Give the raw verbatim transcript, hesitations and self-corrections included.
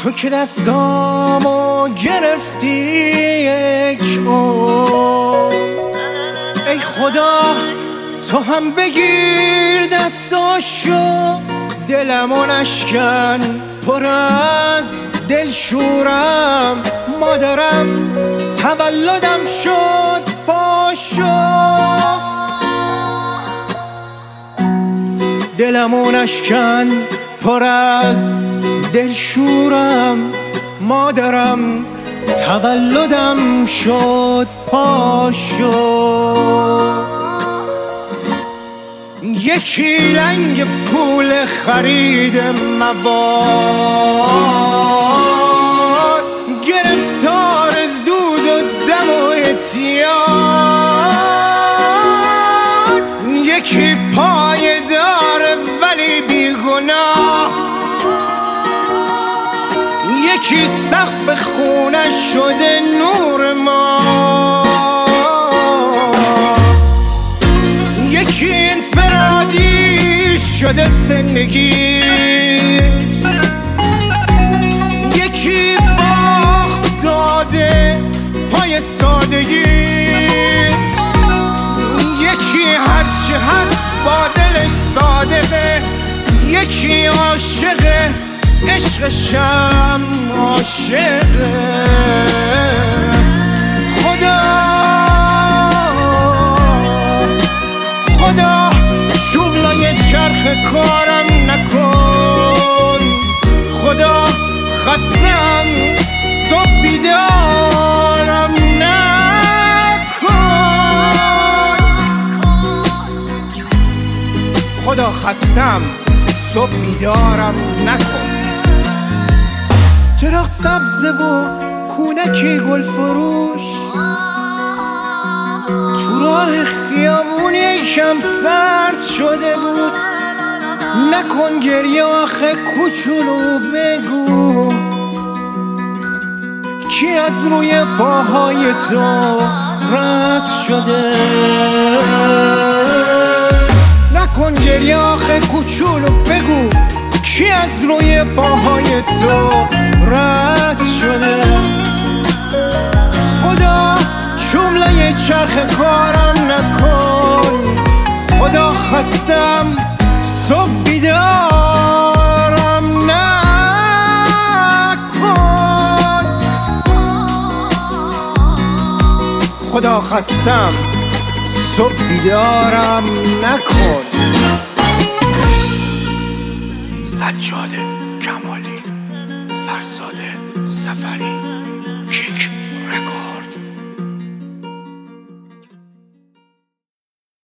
تو که دستامو گرفتی یک عمر، ای خدا تو هم بگیر دستاشو، دلمو نشکن پر از دلشورم، مادرم تولدم شد پاشو، دلمو نشکن پر از دلشورم، مادرم تولدم شد پاشو. یکی لنگ پول خرید مواد، گرفتار دود و دم و اعتیاد، یکی پای داره ولی بیگناه، یکی سقف خونه شده نور ما، یکی انفرادی شده زندگی، یکی باخت داده پای سادگی، یکی هرچی هست با دلش صادقه، یکی عاشقه عشقشم عاشقه. خدا خدا شغلای چرخ کارم نکن، خدا خستم صبح بیدارم نکن، خدا خستم صبح بیدارم نکن. چراغ سبزه و کودکی گل فروش، تو راه خیابون یکم سرد شده بود، نکن گریه آخه کوچولو، بگو کی از روی پاهای تو رد شده، نکن گریه آخه کوچولو، بگو کی از روی پاهای تو رد شده. خدا جمله چرخ کارم نکن، خدا خستم صبح بیدارم نکن، خدا خستم صبح بیدارم نکن. سجاده کمالی، فرزاد سفری، کیک رکورد.